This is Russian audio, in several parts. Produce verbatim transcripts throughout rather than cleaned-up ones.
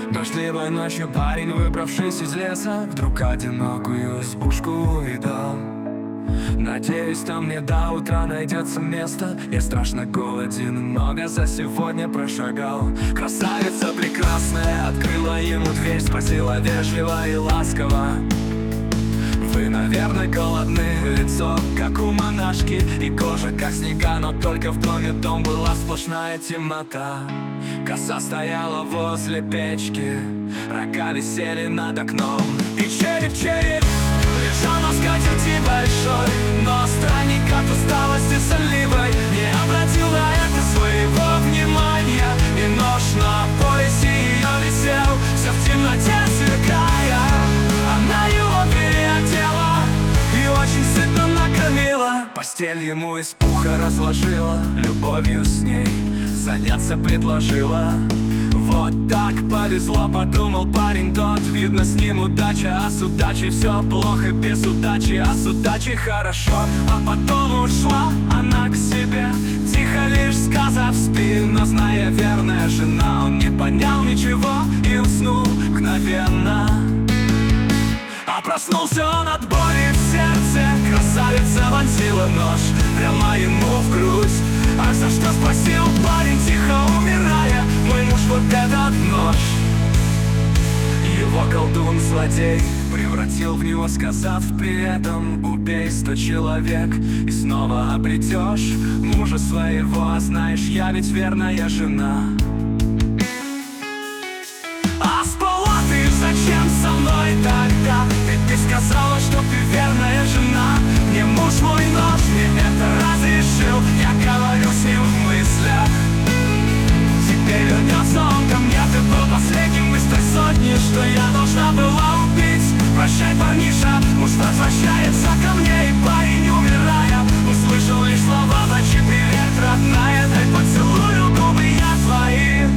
Дождливой ночью парень, выбравшись из леса, вдруг одинокую избушку увидал. Надеюсь, там мне до утра найдется место. Я страшно голоден, много за сегодня прошагал. Красавица прекрасная открыла ему дверь, спросила вежливо и ласково: вы, наверное, голодны? Лицо, как у монашки, и кожа, как снега. Но только в доме дом была сплошная темнота. Коса стояла возле печки, рога висели над окном. И череп-череп лежал на скатерти большой, но странник от усталости сонливой не обратил на это своего внимания. И нож на поясе ее висел, все в темноте сверкая. Она его переодела и очень сытно накормила. Постель ему из пуха разложила, любовью с ней заняться предложила. Вот так повезло, подумал парень тот. Видно, с ним удача, а с удачей все плохо без удачи, а с удачей хорошо. А потом ушла она к себе, тихо лишь сказав спи. Но зная верная жена, он не понял ничего и уснул мгновенно. А проснулся он от боли в сердце. Красавица вонзила нож прямо ему в грудь. А за что спросил парень, тихо умирая: мой муж, вот этот нож его колдун-злодей превратил в него, сказав при этом: убей сто человек и снова обретешь мужа своего. А знаешь, я ведь верная жена. А спала ты зачем со мной тогда? Ведь ты сказала, что ты верная жена. Мне муж мой нож мне это разрешил, я говорю с ним в мыслях. Теперь вернется он ко мне. Ты был последним из той сотни, что я должна была убить. Прощай, парниша, муж возвращается ко мне. И парень, умирая, услышал лишь слова: ночи, привет, родная, дай поцелую губы я твои.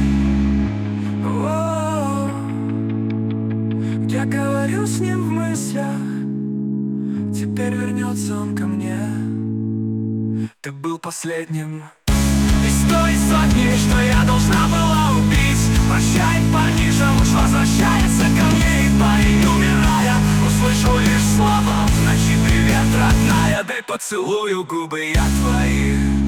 Я говорю с ним в мыслях, теперь вернется он ко мне. Ты был последним из той сотни, что я должна была убить. Прощай, парниша, муж возвращается ко мне. И парень, умирая, услышал лишь слова: в ночи, привет, родная, дай поцелую губы я твои.